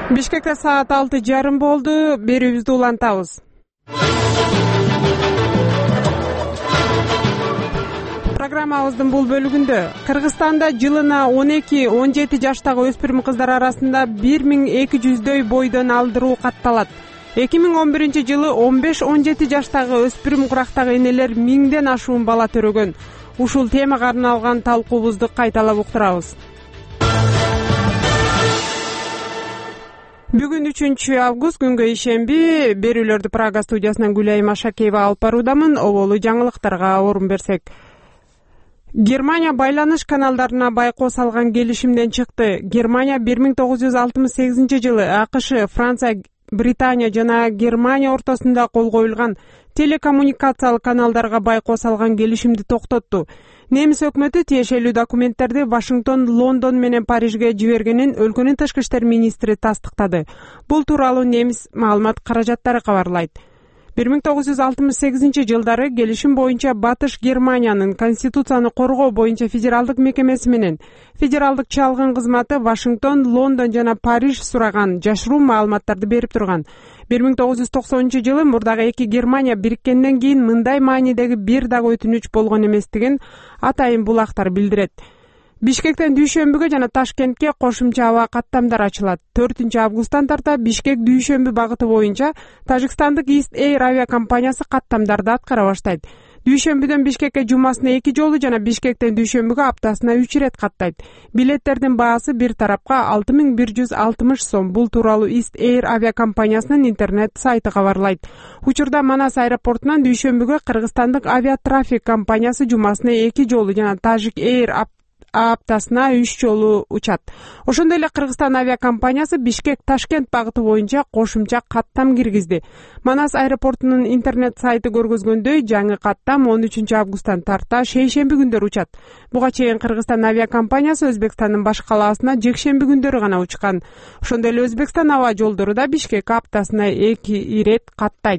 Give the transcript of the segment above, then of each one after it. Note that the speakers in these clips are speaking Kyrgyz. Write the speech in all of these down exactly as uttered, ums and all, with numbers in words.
Бишкекте саат алты жарым болду. Берүүбүздү улантабыз. Программабыздын бул бөлүгүндө Кыргызстанда жылына он эки он жети жаштагы өспүрүм кыздар арасында бир миң эки жүздөй бойдон алдыруу катталат. эки миң он биринчи жылы он беш он жети жаштагы өспүрүм курактагы энелер миңден ашуун бала төрөгөн. Ушул темага арналган талкуубузду кайталап уктурабыз. Бүгүн үчүнчү август, күнгө ишемби. Берүүлөрдү Прага студиясынан Гүлайым Ашакеева алып баруудамын. Оболу жаңылыктарга орун берсек. Германия байланыш каналдарына байкоо салган келишимден чыкты. Германия бир миң тогуз жүз алтымыш сегизинчи жылы АКШ, Франция, Британия жана Германия ортосунда кол коюлган телекоммуникациялык каналдарга байкоо салган келишимди токтотту. Немис өкмөтү тиешелүү документтерди Вашингтон, Лондон менен Парижге жибергенин өлкөнүн тышкы иштер министри тастыктады. Бул тууралуу немис маалымат каражаттары кабарлайт. бир миң тогуз жүз алтымыш сегизинчи жылдары келишим боюнча Батыш Германиянын Конституцияны коргоо боюнча федералдык мекемеси менен федералдык чалгын кызматы Вашингтон, Лондон жана Париж сураган жашыруу маалыматтарды берип турган. бир миң тогуз жүз токсонунчу жылы мурдагы эки Германия бириккенден кийин мындай маанидеги бир дагы өтүнүч болгон эместигин атайын булактар билдирет. Бишкектен Дүйшөмбүгө жана Ташкентке кошумча аба каттамдар ачылат. төртүнчү августтан тарта Бишкек Дүйшөмбү багыты боюнча Тажикстандык East Air авиакомпаниясы каттамдарды аткара баштайт. Дүйшөмбүдөн Бишкекке жумасына эки жолу жана Бишкектен Дүйшөмбүгө аптасына үч ирет каттайт. Билеттердин баасы бир тарапка алты миң бир жүз алтымыш сом. Бул тууралуу East Air авиакомпаниясынын интернет сайты кабарлайт. Учурда Манас аэропортунан Дүйшөмбүгө кыргызстандык авиатрафик компаниясы жумасына эки жолу жана Tajik Air аптасына үч жолу учат. Ошондой эле Кыргызстан авиакомпаниясы Бишкек Ташкент багыты боюнча кошумча каттам киргизди. Манас аэропортунун интернет сайты көргөзгөндөй, жаңы каттам он үчүнчү августтан тарта шейшемби күндөрү учат. Буга чейин Кыргызстан авиакомпаниясы Өзбекстандын баш калаасына жекшемби күндөрү гана учкан. Ошондой эле Өзбекстан аба жолдору да Бишкек аптасына эки ирет каттайт.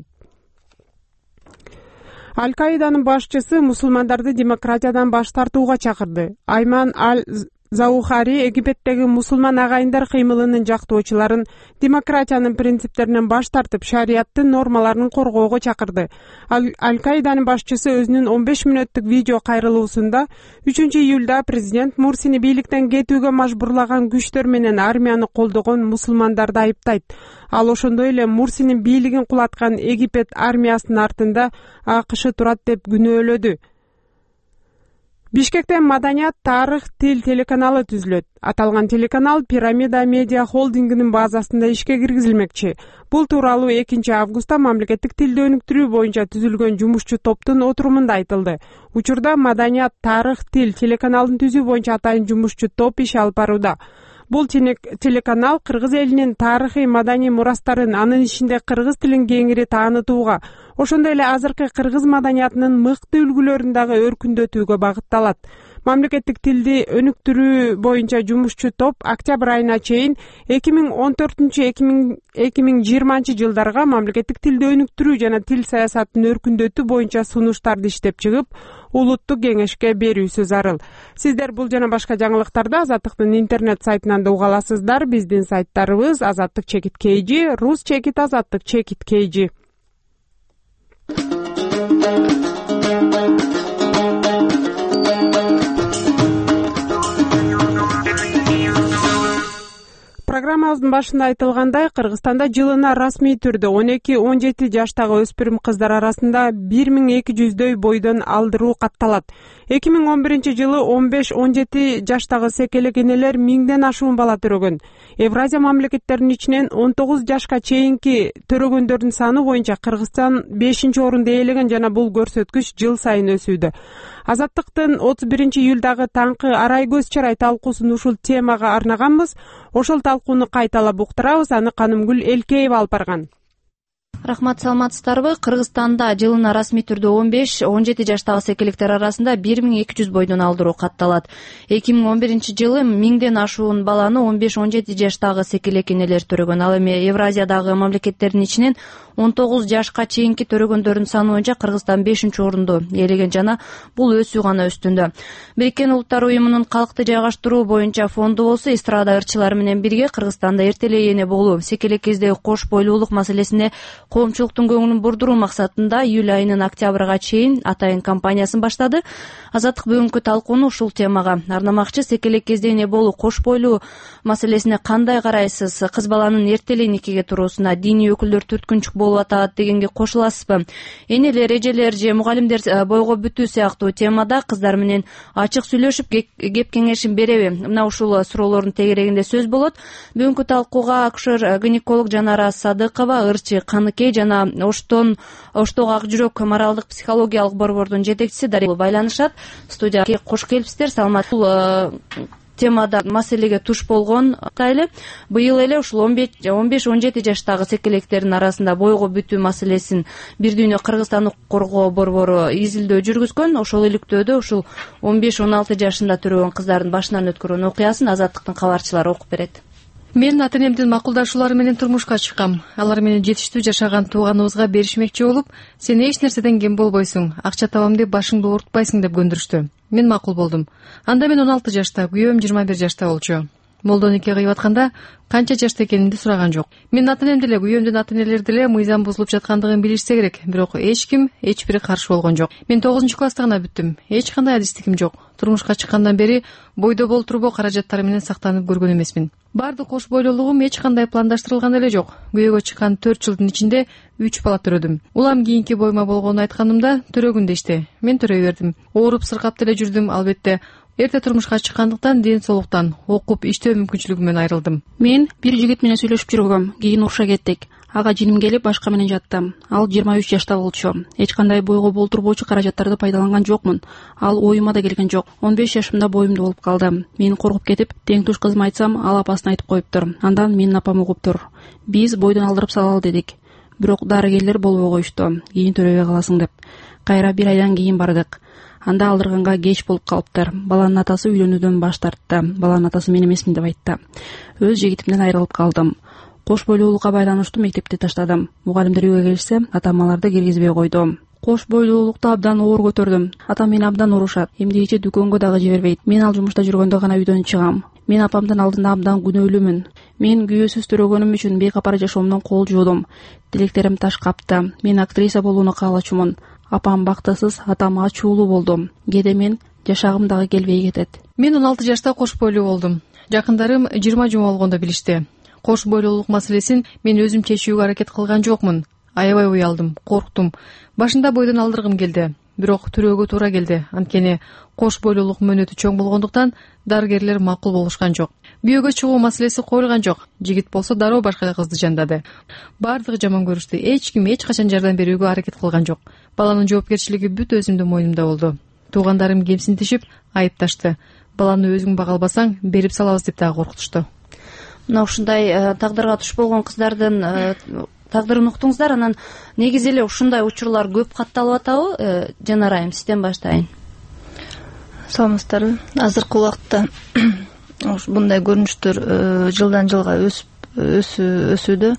Аль-Каиданын башчысы мусулмандарды демократиядан баш тартууга чакырды. Айман Аль-Заухари Египеттеги мусулман агайындар кыймылынын жактоочуларын демократиянын принциптеринен баш тартып, шарияттын нормаларын коргоого чакырды. Аль-Каиданын башчысы өзүнүн он беш мүнөттүк видео кайрылуусунда үчүнчү июлда президент Мурсини бийликтен кетүүгө мажбурлаган күчтөр менен армияны колдогон мусулмандарды айыптайт. Ал ошондой эле Мурсинин бийлигин кулаткан Египет армиясынын артында АКШ турат деп күнөөлөдү. Бишкектен Маданият, тарых, тил телеканалы түзүлөт. Аталган телеканал Пирамида Медиа холдингинин базасында ишке киргизилмекчи. Бул тууралуу экинчи августта мамлекеттик тилди өнүктүрүү боюнча түзүлгөн жумушчу топтун отурумунда айтылды. Учурда Маданият, тарых, тил телеканалын түзүү боюнча атайын жумушчу топ иш алып барууда. Бул телеканал кыргыз элинин тарыхый маданий мурастарын, анын ичинде кыргыз тилин кеңири таанытууга, ошондой эле азыркы кыргыз маданиятынын мыкты үлгүлөрүн дагы өркүндөтүүгө багытталат. Мамлекеттик тилди өнүктүрүү боюнча жумушчу топ октябрь айына чейин эки миң он төртүнчү эки миң жыйырманчы жылдарга мамлекеттик тилди өнүктүрүү жана тил саясатын өркүндөтүү боюнча сунуштарды иштеп чыгып, улуттук кеңешке берүүсү зарыл. Сиздер бул жана башка жаңылыктарды Азаттыктын интернет сайтынан да уга аласыздар. Биздин сайттарыбыз азаттык чекит kg, рус чекит азаттык чекит kg. Программабыздын башында айтылгандай, Кыргызстанда жылына расмий түрдө он эки он жети жаштагы өспүрүм кыздар арасында бир миң эки жүздөй бойдон алдыруу катталат. эки миң он биринчи жылы он беш он жети жаштагы секелек энелер миңден ашуун бала төрөгөн. Евразия мамлекеттеринин ичинен он тогуз жашка чейинки төрөгөндөрдүн саны боюнча Кыргызстан бешинчи орунду ээлеген жана бул көрсөткүч жыл сайын өсүүдө. Азаттыктын отуз биринчи июлдагы таңкы арай көз чарай талкуусун ушул темага арнаганбыз. Ошол талкууну кайталап уктурабыз. Аны Канымгүл Элкеева алып барган. Рахмат, саламатсыздарбы? Кыргызстанда жылына расмий түрдө он беш он жети жаштагы секелектер арасында бир миң эки жүз бойдон алдыруу катталат. эки миң он биринчи жылы миңден ашуун баланы он беш он жети жаштагы секелек энелер төрөгөн. Ал эми Евразиядагы мамлекеттердин ичинен он тогуз жашка чейинки төрөгөндөрдүн саны боюнча Кыргызстан бешинчи орунду ээлеген жана бул өсүү гана үстүндө. Бириккен Улуттар уюмунун калкты жайгаштыруу боюнча фонду болсо эстрада ырчылары менен бирге Кыргызстанда эртелей эне болуу, секелек кездеги кош бойлуулук маселесине коомчулуктун көңүлүн бурдуруу максатында июль айынын октябрга чейин атайын кампаниясын баштады. Азаттык бүгүнкү талкууну ушул темага арнамакчы. Секелек кезде эне болуу, кош бойлуу маселесине кандай карайсыз? Кыз баланын эртелей никеге туруусуна диний өкүлдөр түрткүнчүк болуп атат дегенге кошуласызбы? Энелер, эжелер же мугалимдер бойго бүтүү сыяктуу темада кыздар менен ачык сүйлөшүп кеп кеңешин береби? Мына ушул суроолордун тегерегинде сөз болот. Бүгүнкү талкууга акушер-гинеколог Жанара Садыкова, ырчы Каныкей жана Оштон Оштогу Ак жүрөк моралдык психологиялык борбордун жетекчиси Дария байланышат. Студияга кош келипсиздер. Саламат. Темада маселеге туш болгон тайлы быйыл эле ушул он беш он жети жаштагы секелектердин арасында бойго бүтүү маселесин Бир дүйнө Кыргызстан укук коргоо борбору изилдөө жүргүзгөн. Ошол иликтөөдө ушул он беш он алты жашында төрөгөн кыздардын башынан өткөргөн окуясын Азаттыктын кабарчылары окуп берет. Мен ата-энемдин макулдашуулары менен турмушка чыккам. Алар менен жетиштүү жашаган тууганыбызга беришмекчи болуп, сен эч нерседен кем болбойсуң, акча табам деп башыңды оорутпайсың деп көндүрүштү. Мен макул болдум. Анда мен он алты жашта, күйөөм жыйырма бир жашта болчу. Молдо нике кыйып атканда канча жашта экенимди сураган жок. Менин ата-энем деле, күйөөмдүн ата-энелери деле мыйзам бузулуп жаткандыгын билишсе керек, бирок эч ким, эч бири каршы болгон жок. Мен тогузунчу класста гана бүттүм. Эч кандай адистигим жок. Турмушка чыккандан бери бойдо болтурбоо каражаттары менен сактанып көргөн эмесмин. Бардык кош бойлуулугум эч кандай пландаштырылган эле жок. Күйөөгө чыккан төрт жылдын ичинде үч бала төрөдүм. Улам кийинки бойма болгонун айтканымда төрөгүн дешти. Мен төрөй бердим. Ооруп сыркап деле жүрдүм, албетте. Эрте турмушка чыккандыктан ден соолуктан, окуп иштөө мүмкүнчүлүгүмөн айрылдым. Мен бир жигит менен сүйлөшүп жүргөм. Кийин уруша кеттик. Ага жиним келип башка менен жаттым. Ал жыйырма үч жашта болчу. Эч кандай бойго болтурбоочу каражаттарды пайдаланган жокмун. Ал оюма да келген жок. он беш жашымда боюмда болуп калды. Мени коркуп кетип, тең туш кызыма айтсам, ал апасына айтып коюптур. Андан менин апам угуптур. Биз бойдон алдырып салалы дедик. Бирок дарыгерлер болбой коюшту. Кийин төрөбөй каласың деп. Кайра бир айдан кийин бардык. Анда алдырганга кеч болуп калыптыр. Баланын атасы үйлөнүүдөн баш тартты. Баланын атасы мен эмесмин деп айтты. Өз жигитимден айрылып калдым. Кош бойлуулукка байланыштуу мектепти таштадым. Мугалимдер үйгө келишсе, атам-аларды киргизбей койду. Кош бойлуулукту абдан оор көтөрдүм. Атам мени абдан урушат. Эмдигичи дүкөнгө дагы жибербейт. Мен ал жумушта жүргөндө гана үйдөн чыгам. Мен апамдын алдында абдан күнөөлүүмүн. Мен күйөөсүз төрөгөнүм үчүн бейкапар жашоомдон кол жуудум. Тилектерим таш капты. Мен актриса болууну каалачумун. Апам бактысыз, атам ачуулуу болду. Кээде мен жашагым дагы келбей кетет. Мен он алты жашта кош бойлуу болдум. Жакындарым жыйырма жума болгондо билишти. Кош бойлуулук маселесин мен өзүм чечүүгө аракет кылган жокмун. Аябай уялдым, корктум. Башында бойдон алдыргым келди. Бирок төрөөгө туура келди. Анткени кош бойлуулук мөөнөтү чоң болгондуктан дарыгерлер макул болушкан жок. Күйөөгө чыгуу маселеси коюлган жок. Жигит болсо дароо башка кызды жандады. Бардыгы жаман көрүштү. Эч ким эч качан жардам берүүгө аракет кылган жок. Баланын жоопкерчилиги бүт өзүмдүн мойнумда болду. Туугандарым кемсинтишип, айыпташты. Баланы өзүң бага албасаң, берип салабыз деп дагы коркутушту. Мына ушундай тагдырга туш болгон кыздардын тагдырын уктуңуздар. Анан негизи эле ушундай учурлар көп катталып атабы? Жанара айым, сизден баштайын. Саламатсыздарбы? Азыркы убакытта bunday көрүнүштөр жылдан жылга өсүп өсүүдө.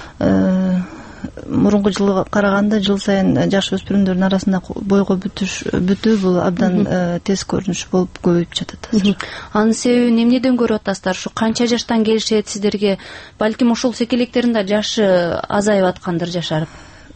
Мурунку жылга караганда жыл сайын жаш өспүрүмдөрдүн арасында бойго бүтүш бүтүү бул абдан тез көрүнүш болуп көбөйүп жатат азыр. Анын себебин эмнеден көрүп атасыздар? Ушу канча жаштан келишет сиздерге? Балким ушул секелектердин да жашы азайып аткандыр жашарып.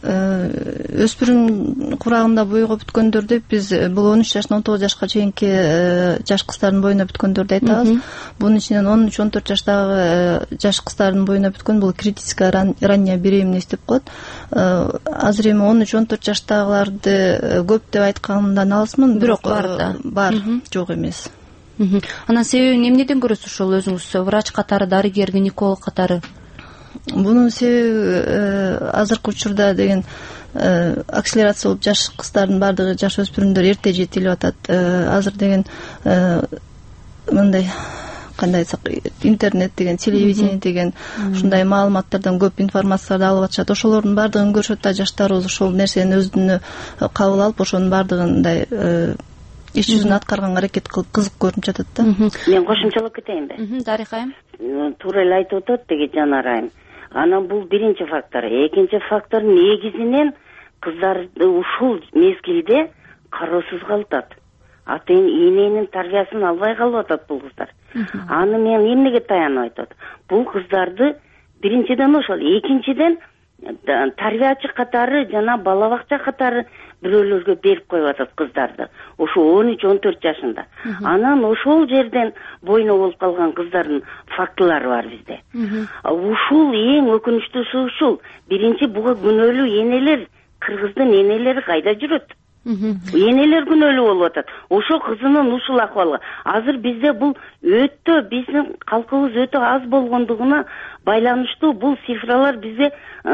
Өспүрүм курагында бойго бүткөндөрдү биз бул он үч жаштан он тогуз жашка чейинки жаш кыздардын боюна бүткөндөрдү айтабыз. Бунун ичинен он үч он төрт жаштагы жаш кыздардын боюна бүткөн бул критическая ранняя беременность деп коет. Азыр эми он үч он төрт жаштагыларды көп деп айтканымдан алысмын, бирок бар да. Бар, жок эмес. Анан себебин эмнеден көрөсүз ошол өзүңүз врач катары, дарыгер, гинеколог катары? Бунун себеби азыркы учурда деген акселерация болуп жаш кыздардын бардыгы жаш өспүрүмдөр эрте жетилип атат. Азыр деген мындай кандайсак интернет деген, телевидение деген ушундай маалыматтардан көп информацияларды алып атышат. Ошолордун баардыгын көрүшөт да жаштарыбыз ошол нерсени өзүнө кабыл алып, ошонун баардыгындай иш жүзүн аткарганга аракет кылып кызык көрүнүп жатат да. Мен кошумчалап кетейинби? Дариха айым. Туура эле айтып атат деги Жанар айым. Анан бул биринчи фактор. Экинчи фактор негизинен кыздарды ушул мезгилде кароосуз калатат. Ата эненин тарбиясын албай калып атат бул кыздар. Аны мен эмнеге таянып айтат? Бул кыздарды биринчиден ошол, экинчиден тарбиячы катары жана бала бакча катары бирөөлөргө берип коюп атат кыздарды. Ошо он үч он төрт жашында. Анан ошол жерден бойно болуп калган кыздардын фактылары бар бизде. Ушул эң өкүнүчтүүсү ушул. Биринчи буга күнөөлүү энелер, кыргыздын энелери кайда жүрөт? Энелер күнөөлүү болуп атат. Ошо кызынын ушул акыбалга. Азыр бизде бул өтө биздин калкыбыз өтө аз болгондугуна байланыштуу бул цифралар бизде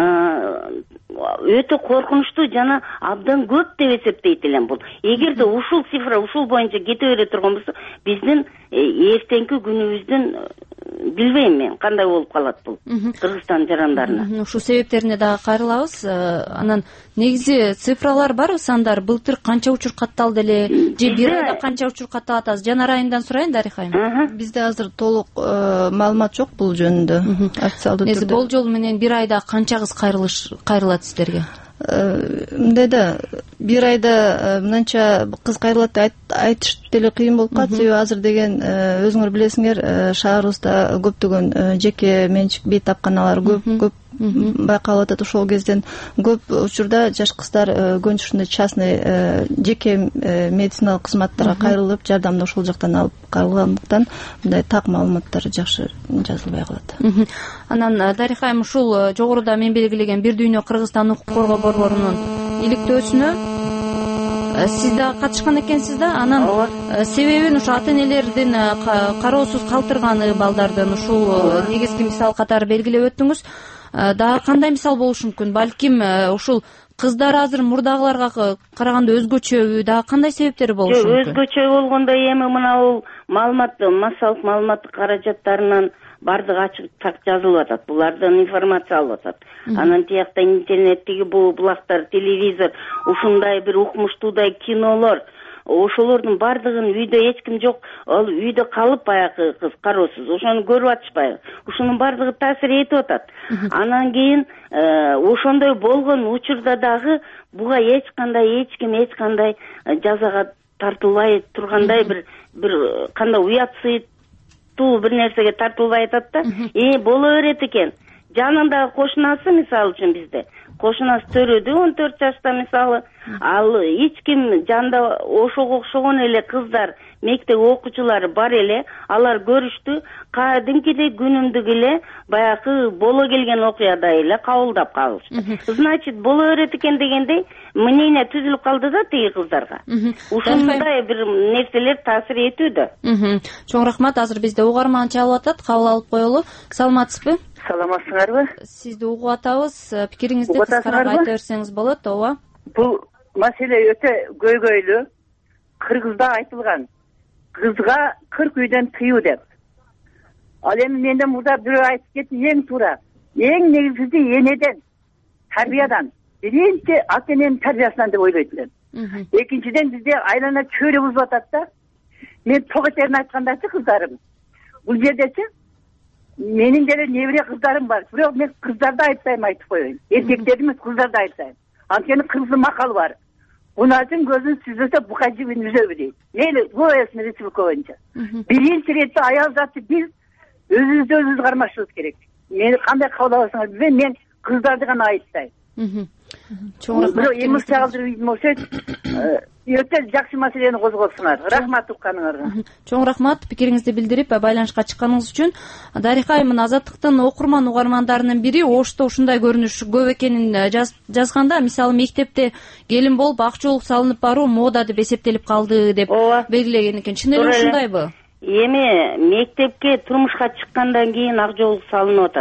өтө коркунучтуу жана абдан көп деп эсептейт элем бул. Эгерде ушул цифра ушул боюнча кете бере турган болсо, биздин эртеңки күнүбүздүн билбейм мен кандай болуп калат бул Кыргызстан жарандарына. Ушул себептерине дагы кайрылабыз. Анан негизи цифралар барбы, сандар? Былтыр канча учур катталды эле? Же бир айда канча учур катталат? Азыр Жанар айымдан сурайын, Дариха айым. Бизде азыр толук маалымат жок бул жөнүндө. Официалдуу түрдө. Болжол менен бир айда канча кыз кайрылыш кайрылат сиздерге? Мындай да, бир айда мынанча кыз кайрылат деп айтыш деле кыйын болуп калат. Себеби азыр деген өзүңөр билесиңер, шаарыбызда көптөгөн жеке менчик бейтапканалар көп көп байкалып атат. Ошол кезден көп учурда жаш кыздар көбүнчө ушундай частный жеке медициналык кызматтарга кайрылып, жардамды ошол жактан алып калгандыктан мындай так маалыматтар жакшы жазылбай калат. Анан Дариха айым, ушул жогоруда мен белгилеген Бир дүйнө Кыргызстан укук коргоо борборунун иликтөөсүнө сиз да катышкан экенсиз да. Анан себебин ушу ата энелердин кароосуз калтырганы балдардын ушул негизги мисал катары белгилеп өттүңүз. Дагы кандай мисал болушу мүмкүн? Балким ушул кыздар азыр мурдагыларга караганда өзгөчөбү? Дагы кандай себептери болушу мүмкүн? Өзгөчө болгондо эми мына бул маалымат, массалык маалыматтык каражаттарынан бардыгы ачык так жазылып атат. Булардан информация алып атат. Анан тиякта интернеттеги бул булактар, телевизор, ушундай бир укмуштуудай кинолор, ошолордун бардыгын үйдө эч ким жок, ал үйдө калып баягы кыз кароосуз, ошону көрүп атышпайбы? Ушунун бардыгы таасир этип атат. Анан кийин ошондой болгон учурда дагы буга эч кандай эч ким эч кандай жазага тартылбай тургандай бир бир кандай уятсыздуу бир нерсеге тартылбай атат да. Э, боло берет экен. Жанындагы кошунасы, мисалы үчүн бизде кошунасы төрөдү он төрт жашта, мисалы, ал эч ким жанда ошого окшогон эле кыздар, мектеп окуучулары бар эле, алар көрүштү, кадимкидей күнүмдүк эле баягы боло келген окуядай эле кабылдап калышты. Значит, боло берет экен дегендей мнение түзүлүп калды да тиги кыздарга. Ушундай бир нерселер таасир этүүдө. Чоң рахмат. Азыр бизде угарман чалып атат, кабыл алып коелу. Саламатсызбы? Саламатсыңарбы? Сизди угуп атабыз. Пикириңизди кыскараак айта берсеңиз болот, ооба. Бул маселе өтө көйгөйлүү. Кыргызда айтылган кызга кырк үйдөн тыюу деп. Ал эми менден мурда бирөө айтып кетти, эң туура. Эң негизги энеден, тарбиядан, биринчи ата эненин тарбиясынан деп ойлойт элем. Экинчиден бизде айлана чөйрө бузуп атат да. Мен тогетерин айткандачы кыздарым. Бул жердечи менин деле небере кыздарым бар. Бирок мен кыздарды айыптайм, айтып коеюн. Эркектерди эмес, кыздарды айыптайм. Анткени кыздын макалы бар. Кунажын көзүн сүзөсө бука жибин үзөбү дейт. Мейли, бул эсме республика боюнча. Биринчи иретте аял заты биз өзүбүздү өзүбүз кармашыбыз керек. Мени кандай кабыл аласыңар билбейм, мен кыздарды гана айыптайм. Чоң рахмат. Эмоция калтырып болсо, өтө жакшы маселени козгоптуңар. Рахмат укканыңарга. Чоң рахмат пикириңизди билдирип байланышка чыкканыңыз үчүн. Дариха айым, Азаттыктын окурман угармандарынын бири Ошто ушундай көрүнүш көп экенин жазганда, мисалы мектепте келин болуп ак жоолук салынып баруу мода деп эсептелип калды деп белгилеген экен. Чын эле ушундайбы? Эми мектепке турмушка чыккандан кийин ак жоолук салынып атат.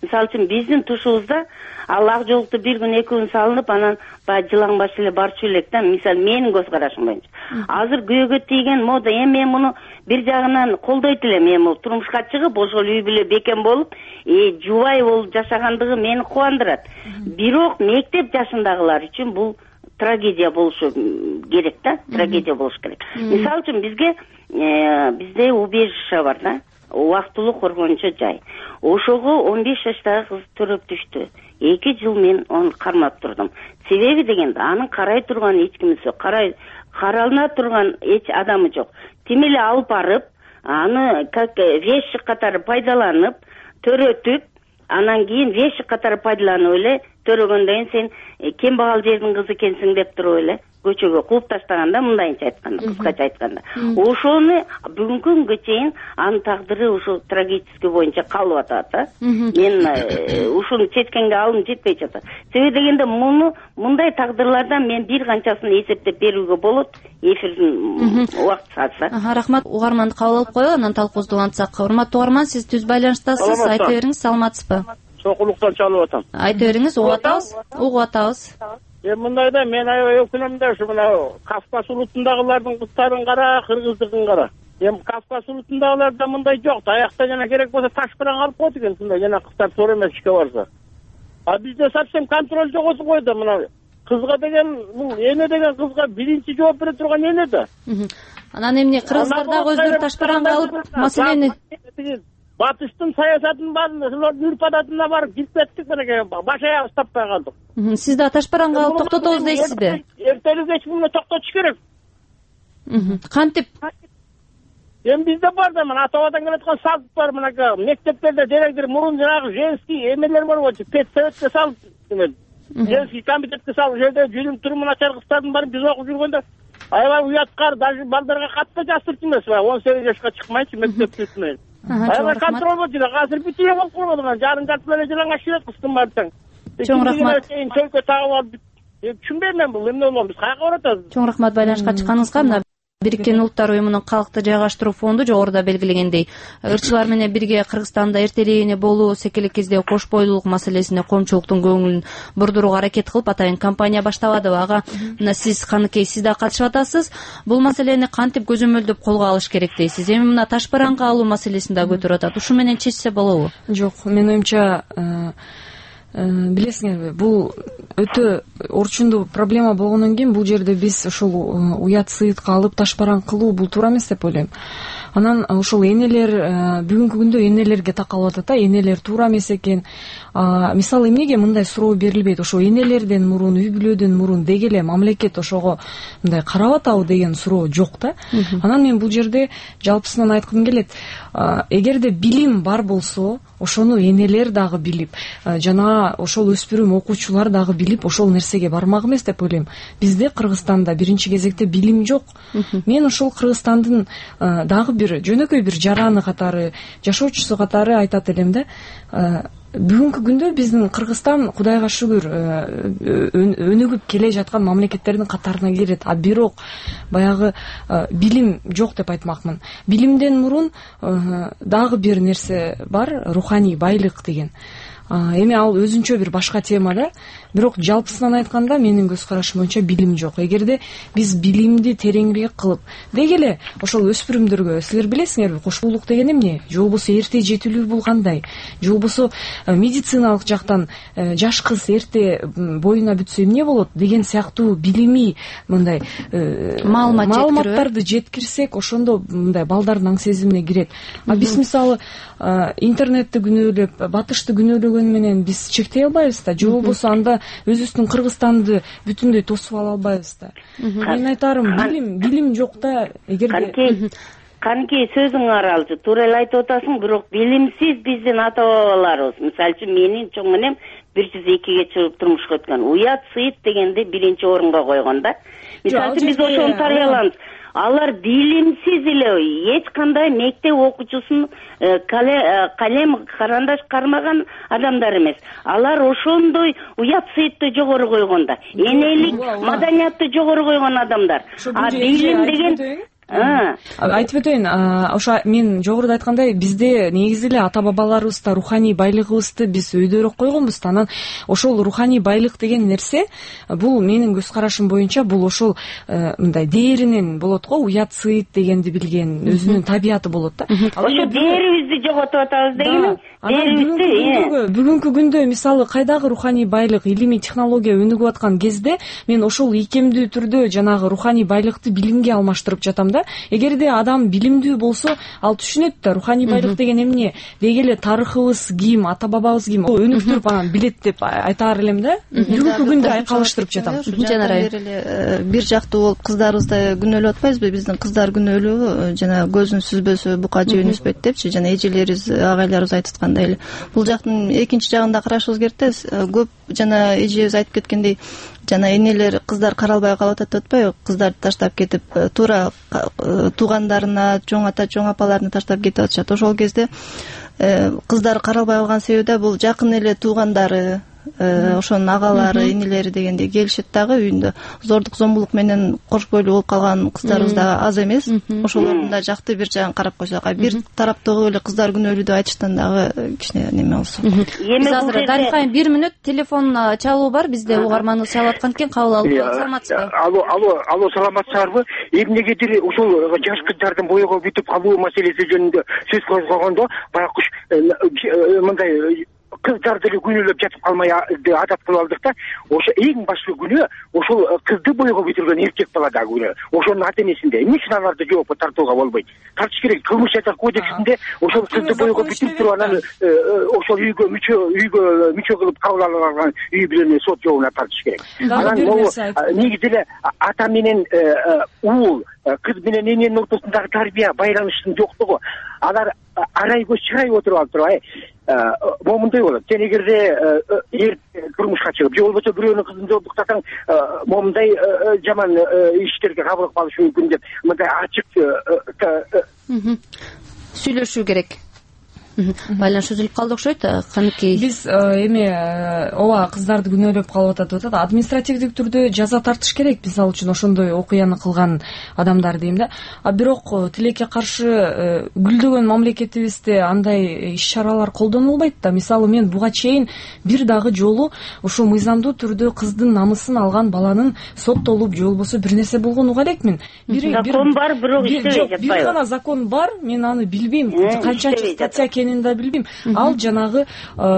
мисалы үчүн биздин тушубузда ал ак жолукту бир күн эки күн салынып анан баягы жылаң баш эле барчу элек да, мисалы менин көз карашым боюнча. Азыр күйөөгө тийген мода, эми мен муну бир жагынан колдойт элем, эми турмушка чыгып ошол үй бүлө бекем болуп, э жубай болуп жашагандыгы мени кубандырат. Бирок мектеп жашындагылар үчүн бул трагедия болушу керек да, трагедия болуш керек. Мисалы үчүн бизге бизде убежище бар да, убактылуу коргоончу жай. Ошого он беш жаштагы кыз төрөп түштү. эки жыл мен аны кармап турдум. Себеби дегенде анын карай турган эч кимиси жок, карай каралына турган эч адамы жок. Тим эле алып барып, аны как вещи катары пайдаланып, төрөтүп, анан кийин вещи катары пайдаланып эле төрөгөндөн кийин сен кембагал жердин кызы экенсиң деп туруп эле көчөгө кууп тастаганда, мындайынча айтканда, кыскача айтканда. Ошону бүгүнкү күнгө чейин анын тагдыры ошо трагический боюнча калып атат да. Мен ушуну чечкенге алым жетпей жатат. Себеби дегенде муну мындай тагдырлардан мен бир канчасын эсептеп берүүгө болот, эфирдин убакыты салса. Рахмат, угарманды кабыл алып коелу, анан талкуубузду улантсак. Урматтуу угарман, сиз түз байланыштасыз, айта бериңиз, саламатсызбы? Чокулуктан чалып атам. Айта бериңиз, угуп атабыз, угуп атабыз. Эми мындайда мен аябай өкүнөм ушу мына Кавказ улутундагылардын кыздарын кара, кыргыздыкын кара. Эми Кавказ улутундагыларда мындай жок. Аякта жана керек болсо таш менен алып коет экен, мындай жана кыздар туура эмес ишке барса. А бизде совсем контроль жок го да, мына кызга деген, бул эне деген кызга биринчи жооп бере турган эне да. Анан эмне кыргыздар дагы өздөрү таш бараңга алып маселени батыштын саясатын баарын ошолордун үрп адатына барып кирип кеттик, мынакей баш аягы таппай калдык. Сиз да таш бараңга алып токтотобуз дейсизби? Эртелик кеч муну токтотуш керек. Кантип? Эми бизде бар да, мына ата бабадан келаткан салт бар, мынакей мектептерде директор мурун жанагы женский эмелер бар болчу, педсоветке салып, женский комитетке салып, жерде жүрүм туруму начар кыздардын барып биз окуп жүргөндө аябай уяткар, даже балдарга катты жастырт эмес, он сегиз жашка чыкмайчы мектептен. Аябай контроль болчу да, азыр бүтүн болуп калган, жарым жарты эле жылаңга чыгат кыздын баардыгы. Чоң рахмат. Чөйкө тагып алып, түшүнбөйм мен бул эмне болгон, биз каяка баратабыз? Чоң рахмат байланышка чыкканыңызга. Мына Бириккен Улуттар уюмунун калкты жайгаштыруу фонду жогоруда белгилегендей, ырчылар менен бирге Кыргызстанда эртелегине болуу, секелек кезде кош бойлуулук маселесине коомчулуктун көңүлүн бурдурууга аракет кылып атайын кампания баштабадыбы? Ага, мына сиз Каныкей, сиз да катышып атасыз. Бул маселени кантип көзөмөлдөп колго алыш керек дейсиз? Эми мына таш бараңга алуу маселесин да көтөрүп атат. Ушу менен чечсе болобу? Жок, менин оюмча билесиңерби, бул өтө орчундуу проблема болгондон кийин бул жерде биз ошол уят сыйытка алып таш бараң кылуу бул туура эмес деп ойлойм. Анан ошол энелер бүгүнкү күндө энелерге такалып атат да, энелер туура эмес экен. Мисалы эмнеге мындай суроо берилбейт? Ошо энелерден мурун, үй бүлөдөн мурун деги эле мамлекет ошого мындай карап атабы деген суроо жок да. Анан мен бул жерде жалпысынан айткым келет. Эгерде билим бар болсо, ошону энелер дагы билип, жана ошол өспүрүм окуучулар дагы билип, ошол нерсеге бармак эмес деп ойлойм. Бизде Кыргызстанда биринчи кезекте билим жок. Мен ошол Кыргызстандын дагы бир жөнөкөй бир жараны катары, жашоочусу катары айтат элем да. Бүгүнкү күндө биздин Кыргызстан Кудайга шүгүр өнүгүп келе жаткан мамлекеттердин катарына кирет. А бирок баягы билим жок деп айтмакмын. Билимден мурун дагы бир нерсе бар, руханий байлык деген. Эми ал өзүнчө бир башка тема да. Бирок жалпысынан айтканда менин көз карашым боюнча билим жок. Эгерде биз билимди тереңирээк кылып, деги эле ошол өспүрүмдөргө, силер билесиңерби, кош бойлуулук деген эмне? Же болбосо эрте жетилүү бул кандай? Же болбосо медициналык жактан жаш кыз эрте боюна бүтсө эмне болот деген сыяктуу билимий мындай маалыматтарды жеткирсек, ошондо мындай балдардын аң сезимине кирет. А биз мисалы интернетти күнөөлөп, батышты күнөөлөгөн менен биз чектей албайбыз да. Же болбосо анда өзүбүздүн Кыргызстанды бүтүндөй тосуп ала албайбыз да. Мен айтарым, билим билим жок да. Эгерде Каныкей сөзүң аралчы, туура эле айтып атасың, бирок билимсиз биздин ата бабаларыбыз, мисалы үчүн менин чоң энем бир жүз экиге чыгып турмушка өткөн. Уят сыйыт дегенди биринчи орунга койгон да. Мисалы үчүн биз ошону тарыяланбыз. Алар билимсиз эле эч кандай мектеп окуучусун калем карандаш кармаган адамдар эмес. Алар ошондой уят сыйытты жогору койгон да. Энелик, маданиятты жогору койгон адамдар. А билим деген айтып өтөйүн, ошо мен жогоруда айткандай бизде негизи эле ата бабаларыбызда руханий байлыгыбызды биз өйдөрөөк койгонбуз да. Анан ошол руханий байлык деген нерсе бул менин көз карашым боюнча бул ошол мындай дээринен болот го, уят сыйыт дегенди билген өзүнүн табияты болот да. Ошо дээрибизди жоготуп атабыз дегеним. Дээрибизди бүгүнкү күндө мисалы кайдагы руханий байлык, илимий технология өнүгүп аткан кезде мен ошол ийкемдүү түрдө жанагы руханий байлыкты билимге алмаштырып жатам да. Эгерде адам билимдүү болсо, ал түшүнөт да руханий байлык деген эмне, деги эле тарыхыбыз ким, ата бабабыз ким, өнүктүрүп анан билет деп айтаар элем да. Бүгүнкү күндө айкалыштырып жатам. Жанагы бир жактуу болуп кыздарыбызда күнөөлөп атпайбызбы? Биздин кыздар күнөөлүү, жана көзүн сүзбөсө бука жебин үзбөйт депчи, жана эжелерибиз, агайларыбыз айтып аткандай эле. Бул жактын экинчи жагын да карашыбыз керек да. Көп жана эжебиз айтып кеткендей, жана энелер кыздар каралбай калып атат деп атпайбы? Кыздарды таштап кетип, туура туугандарына, чоң ата, чоң апаларына таштап кетип атышат. Ошол кезде кыздар каралбай калган себеби да бул жакын эле туугандары, ошонун агалары, энелери дегендей келишет дагы үйүндө. Зордук зомбулук менен кош бойлуу болуп калган кыздарыбыз да аз эмес. Ошолордун да жакты бир жагын карап койсок, бир тараптагы эле кыздар күнөөлүү деп айтыштан дагы кичине неме болсун. Биз азыр Дарих айым бир мүнөт телефон чалуу бар, бизде угарманыбыз чалып аткан экен, кабыл алып коелу. Саламатсызбы? Алло, алло, алло, саламатсыздарбы? Эмнегедир ошол жаш кыздардын бойго бүтүп калуу маселеси жөнүндө сөз козгогондо байкуш мындай кыздарды эле күнөөлөп жатып калмай адат кылып алдык да. Ошо эң башкы күнөө ошол кызды бойго бүтүргөн эркек бала дагы күнөө. Ошонун ата энесинде. Эмне үчүн аларды жоопко тартууга болбойт? Тартыш керек. Кылмыш жаза кодексинде ошол кызды бойго бүтүрүп туруп анан ошол үйгө мүчө үйгө мүчө кылып кабыл алган үй бүлөнү сот жообуна тартыш керек. Анан могу негизи эле ата менен уул, кыз менен эненин ортосундагы тарбия байланыштын жоктугу, алар арай көз чырай отуруп алып туруп момундай болот. Сен эгерде эр турмушка чыгып, же болбосо бирөөнүн кызын жолдуктасаң, момундай жаман иштерге кабыл калышы мүмкүн деп мындай ачык сүйлөшүү керек. Байланыш үзүлүп калды окшойт. Каныкей биз эми ооба кыздарды күнөөлөп калып атат деп атат. Административдик түрдө жаза тартыш керек мисалы үчүн ошондой окуяны кылган адамдар дейм да. А бирок тилекке каршы гүлдөгөн мамлекетибизде андай иш-чаралар колдонулбайт да. Мисалы мен буга чейин бир дагы жолу ошо мыйзамдуу түрдө кыздын намысын алган баланын соттолуп же болбосо бир нерсе болгонун уга элекмин. Закон бар, бирок иштебей жатпайбы? Бир гана закон бар, мен аны билбейм. Канчанчы статья да билбейм. Ал жанагы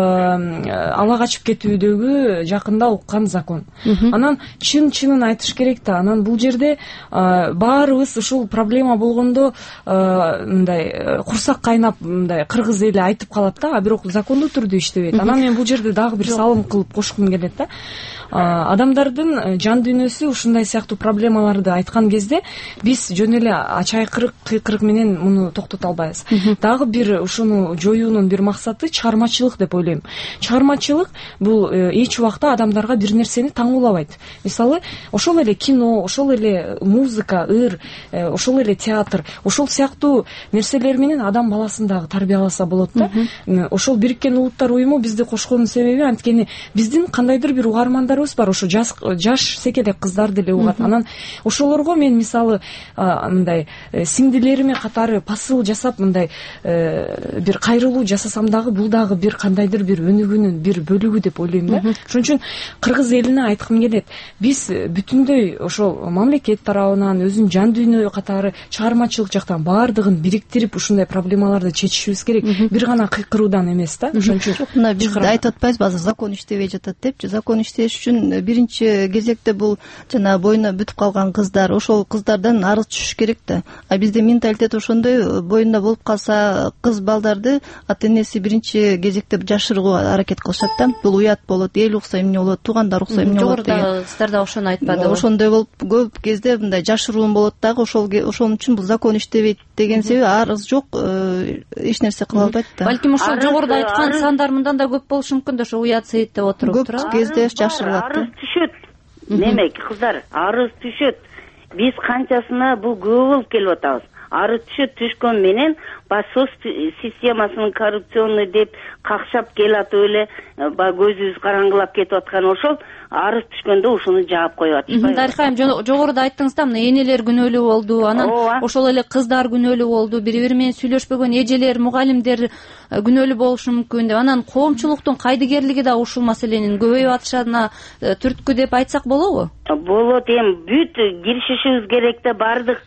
ала качып кетүүдөгү жакында уккан закон. Анан чын-чынын айтыш керек да. Анан бул жерде баарыбыз ушул проблема болгондо мындай курсак кайнап мындай кыргыз эли айтып калат да, а бирок закондуу түрдө иштебейт. Анан мен бул жерде дагы бир салым кылып кошкум келет да. Адамдардын жан дүйнөсү ушундай сыяктуу проблемаларды айткан кезде биз жөн эле ачайкырык, кыйкырык менен муну токтото албайбыз. Дагы бир ушуну жоюунун бир максаты чыгармачылык деп ойлойм. Чыгармачылык бул эч убакта адамдарга бир нерсени таңуулабайт. Мисалы, ошол эле кино, ошол эле музыка, ыр, ошол эле театр, ошол сыяктуу нерселер менен адам баласын дагы тарбияласа болот да. Ошол Бириккен Улуттар уюму бизди кошконун себеби анткени биздин кандайдыр бир угармандар бар, ошо жаш жаш секелек кыздарды эле угат. Анан ошолорго мен мисалы мындай сиңдилериме катары посыл жасап мындай бир кайрылуу жасасам дагы бул дагы бир кандайдыр бир өнүгүүнүн бир бөлүгү деп ойлойм да. Ошон үчүн кыргыз элине айткым келет. Биз бүтүндөй ошол мамлекет тарабынан өзүнүн жан дүйнө катары чыгармачылык жактан баардыгын бириктирип ушундай проблемаларды чечишибиз керек. Бир гана кыйкыруудан эмес да. Ошон үчүн мына биз айтып атпайбызбы азыр закон иштебей жатат депчи. Закон иштеш үчүн биринчи кезекте бул жана боюна бүтүп калган кыздар, ошол кыздардан арыз түшүш керек да. А бизде менталитет ошондой, боюнда болуп калса кыз балдарды ата энеси биринчи кезекте жашырууга аракет кылышат да. Бул уят болот, эл укса эмне болот, туугандар укса эмне болот деген. Жогоруда кыздар да ошону айтпадыбы? Ошондой болуп көп кезде мындай жашыруун болот дагы. Ошол ошон үчүн бул закон иштебейт деген себеби арыз жок, эч нерсе кыла албайт да. Балким ошол жогоруда айткан сандар мындан да көп болушу мүмкүн да, ошо уят сыйыт деп отуруп тура. Көп кезде жашырылат. Арыз түшөт. Немек кыздар, арыз түшөт. Биз канчасына бул көп болуп келип атабыз. ары түшөт, түшкөн менен баягы соц системасынын коррупционный деп какшап келатып эле баягы көзүбүз караңгылап кетип аткан ошол арыз түшкөндө ушуну жаап коюп атышпайбы? Дариха айым, жогоруда айттыңыз да, мына энелер күнөөлүү болду, анан ошол эле кыздар күнөөлүү болду, бири бири менен сүйлөшпөгөн эжелер, мугалимдер күнөөлүү болушу мүмкүн деп, анан коомчулуктун кайдыгерлиги да ушул маселенин көбөйүп атышына түрткү деп айтсак болобу? Болот, эми бүт киришишибиз керек да, баардык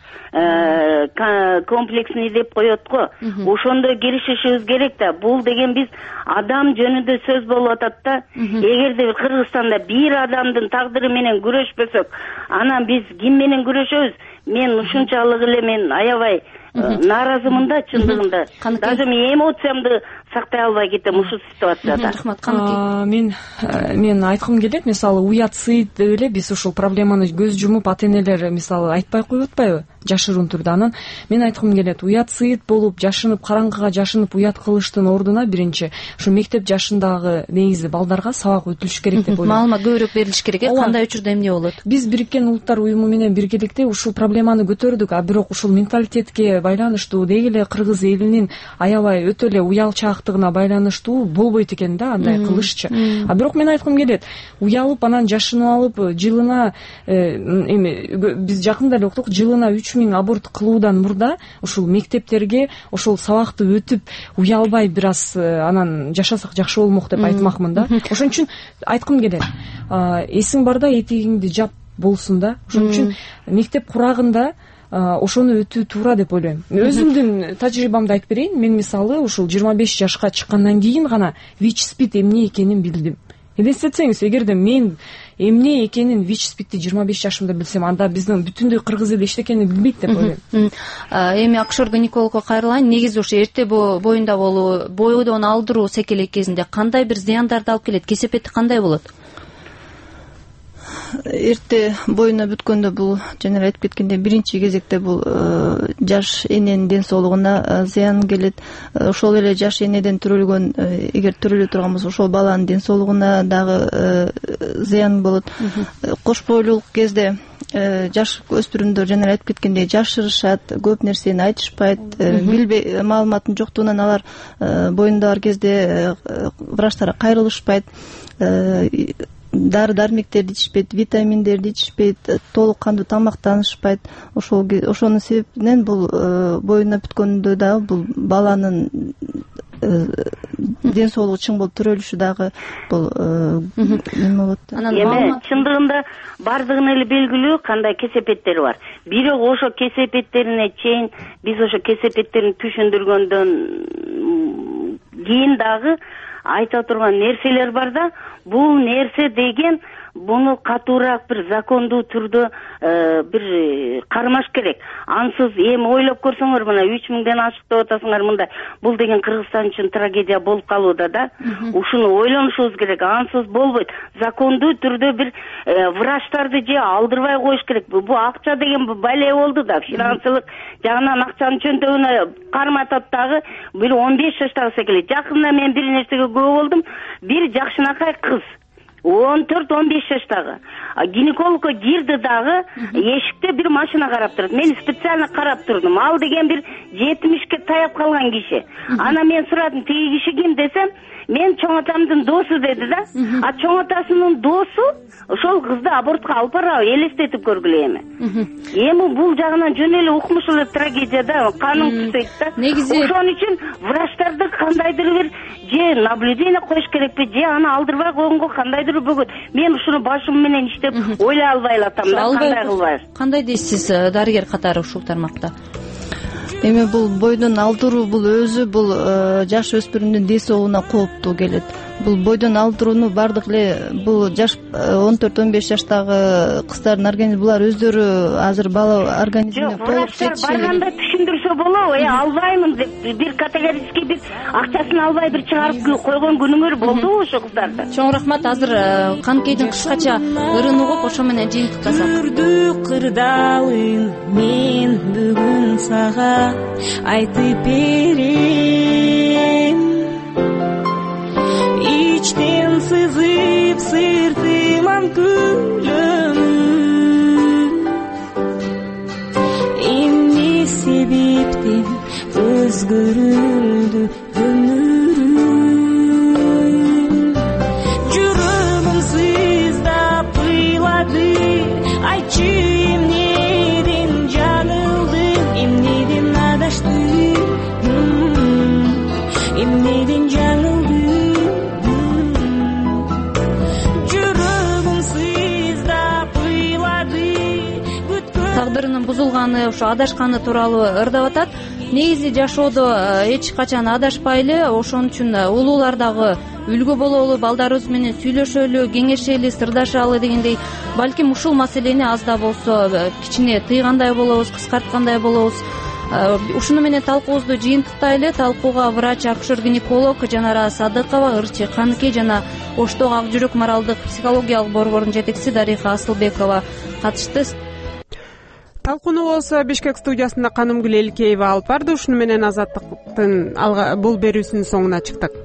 комплексный деп коет го. Ошондой киришишибиз керек да. Бул деген биз адам жөнүндө сөз болуп атат да. Эгерде бир Кыргызстанда бир адамдын тагдыры менен күрөшпөсөк, анан биз ким менен күрөшөбүз? Мен ушунчалык эле мен аябай нааразымын да, чындыгында. Даже мен эмоциямды сактай албай кетем ушул ситуацияда. Рахмат. Каныкей. Мен мен айткым келет, мисалы уят сыйт деп эле биз ушул проблеманы көз жумуп ата энелер мисалы айтпай коюп атпайбы? Жашыруун түрдө. Анан мен айткым келет, уят сыйт болуп, жашынып, караңгыга жашынып уят кылыштын ордуна биринчи ушу мектеп жашындагы негизи балдарга сабак өтүлүш керек деп ойлойм. Маалымат көбүрөөк берилиш керек, э? Кандай учурда эмне болот? Биз Бириккен Улуттар уюму менен биргеликте ушул проблеманы көтөрдүк, а бирок ушул менталитетке байланыштуу, деги эле кыргыз элинин аябай өтө эле уялчаактыгына байланыштуу болбойт экен да, андай кылышчы. А бирок мен айткым келет, уялып анан жашынып алып, жылына эми биз жакында эле уктук, жылына үч миң аборт кылуудан мурда ушул мектептерге ошол сабакты өтүп уялбай бир аз анан жашасак жакшы болмок деп айтмакмын да. Ошон үчүн айткым келет, эсиң барда этигиңди жап болсун да. Ошон үчүн мектеп курагында ошону өтүү туура деп ойлойм. Өзүмдүн тажрыйбамды айтып берейин. Мен мисалы ушул жыйырма беш жашка чыккандан кийин гана ВИЧ-СПИД эмне экенин билдим. Элестетсеңиз, эгерде мен эмне экенин ВИЧ-СПИДти жыйырма беш жашымда билсем, анда биздин бүтүндөй кыргыз эли эчтекени билбейт деп ойлойм. Эми акушер гинекологко кайрылайын. Негизи ушу эрте боюнда болуу, бойдон алдыруу секелек кезинде кандай бир зыяндарды алып келет? Кесепети кандай болот? Эрте боюна бүткөндө бул жана эле айтып кеткендей биринчи кезекте бул жаш эненин ден соолугуна зыян келет. Ошол эле жаш энеден төрөлгөн, эгер төрөлө турган болсо, ошол баланын ден соолугуна дагы зыян болот. Кош бойлуулук кезде жаш өспүрүмдөр жана эле айтып кеткендей жашырышат, көп нерсени айтышпайт, билбей маалыматтын жоктугунан алар боюнда бар кезде врачтарга кайрылышпайт, дары дармектерди ичишпейт, витаминдерди ичишпейт, толук кандуу тамактанышпайт. Ошол ошонун себебинен бул боюна бүткөндө дагы бул баланын ден соолугу чың болуп төрөлүшү дагы бул эме болот. Эми чындыгында бардыгын эле белгилүү кандай кесепеттери бар. Бирок ошо кесепеттерине чейин биз ошо кесепеттерин түшүндүргөндөн кийин дагы айта турган нерселер бар да. Бул нерсе деген буну катуураак бир закондуу түрдө бир кармаш керек. Ансыз эми ойлоп көрсөңөр, мына үч миңден ашык деп атасыңар, мындай бул деген Кыргызстан үчүн трагедия болуп калууда да. Ушуну ойлонушубуз керек. Ансыз болбойт. Закондуу түрдө бир врачтарды же алдырбай коюш керек. Бул акча деген бале болду да, финансылык жагынан акчанын чөнтөгүнө карматат дагы. Бир он беш жаштагы секилет. Жакында мен бир нерсеге күбө болдум. Бир жакшынакай кыз он төрт он беш жаштагы гинекологко кирди дагы, эшикте бир машина карап турат. Мен специально карап турдум. Ал деген бир жетимишке таяп калган киши. Ана мен сурадым, тиги киши ким десем, мен чоң атамдын досу деди да. А чоң атасынын досу ошол кызды абортко алып барабы, элестетип көргүлө эми. Эми бул жагынан жөн эле укмуш эле трагедия да, каның түшөйт да. Ошон үчүн врачтарды кандайдыр бир же наблюдение коюш керекпи, же аны алдырбай койгонго кандайдыр бөгөт. Мен ушуну башым менен иштеп ойлой албай элатам да, кандай кылбайбыз. Кандай дейсиз дарыгер катары ушул тармакта? Эми бул бойдон алдыруу бул өзү бул жаш өспүрүмдүн ден соолугуна кооптуу келет. Бул бойдон алдырууну бардык эле бул жаш он төрт он беш жаштагы кыздардын организми, булар өздөрү азыр бала организмине толук жетиши керек. Барганда түшүндүрсө болобу, э албаймын деп бир категорически бир акчасын албай бир чыгарып койгон күнүңөр болдубу ошо кыздарды? Чоң рахмат. Азыр Каныкейдин кыскача ырын угуп ошо менен жыйынтыктасак. Көрдү кырдалын мен бүгүн сага айтып берем, içten sızıp sırtımdan gülüm, emni sebebi өзгөрүлдү өмүрүм жүрөгүм сыздап ыйлады айтчы эмнеден жаңылдым эмнеден адаштым эмнеден жаңылдым жүрөгүм сыздап ыйлады тагдырынын бузулганы ошо адашканы тууралуу ырдап атат. Негизи жашоодо эч качан адашпайлы, ошон үчүн улуулар дагы үлгү бололу, балдарыбыз менен сүйлөшөлү, кеңешели, сырдашалы дегендей, балким ушул маселени аз да болсо кичине тыйгандай болобуз, кыскарткандай болобуз. Ушуну менен талкуубузду жыйынтыктайлы. Талкууга врач, акушер-гинеколог Жанара Садыкова, ырчы Каныкей жана Оштог Ак жүрөк моралдык психологиялык борборунун жетекчиси Дариха Асылбекова катышты. Талкууну болсо Бишкек студиясында Канымгүл Элкеева алып барды. Ушуну менен Азаттыктын бул берүүсүнүн соңуна чыктык.